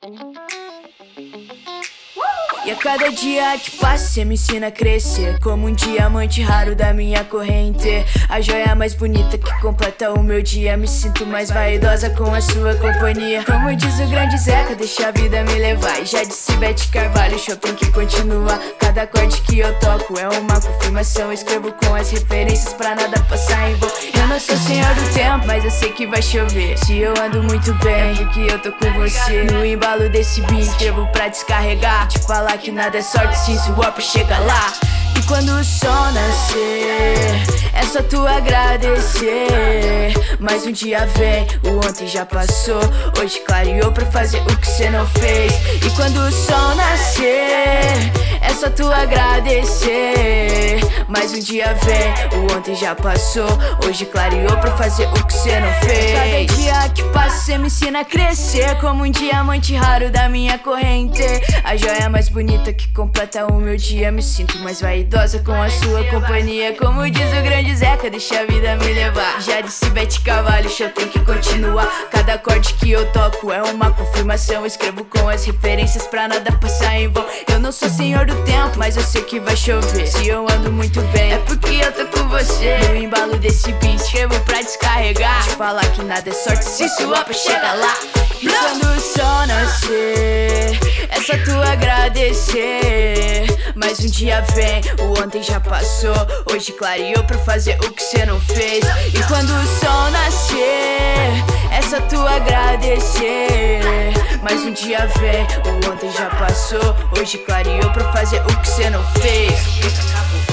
E a cada dia que passa cê me ensina a crescer, como um diamante raro da minha corrente, a joia mais bonita que completa o meu dia. Me sinto mais vaidosa com a sua companhia. Como diz o grande Zeca, deixa a vida me levar. E já disse Bete Carvalho, o show tem que continuar. Cada acorde que eu toco é uma confirmação. Escrevo com as referências pra nada passar em vão. Eu não sou senhor do tempo, mas eu sei que vai chover. Se eu ando muito bem, é porque eu tô com você. No embalo desse beat, escrevo pra descarregar. Te falar que nada é sorte se swap chega lá. E quando o sol nascer, é só tu agradecer. Mais um dia vem, o ontem já passou. Hoje clareou pra fazer o que cê não fez. E quando o sol nascer, é só tu agradecer. Mais um dia vem, o ontem já passou. Hoje clareou pra fazer o que cê não fez. Cada dia que passa cê me ensina a crescer, como um diamante raro da minha corrente, a joia mais bonita que completa o meu dia. Me sinto mais vaidosa com a sua companhia. Como diz o grande Zeca, deixa a vida me levar. Já disse Bete Carvalho, o show tem que continuar. Cada acorde que eu toco é uma confirmação. Escrevo com as referências pra nada passar em vão. Eu não sou senhor do tempo, mas eu sei que vai chover. Se eu ando muito bem, é porque eu tô com você. No embalo desse beat, escrevo pra descarregar. Te falar que nada é sorte se swap chega lá. E quando o sol nascer, é só tu agradecer. Mais um dia vem, o ontem já passou. Hoje clareou pra fazer o que cê não fez. E quando o sol nascer, é só tu agradecer. Mais um dia vem, o ontem já passou. Hoje clareou pra fazer o que cê não fez.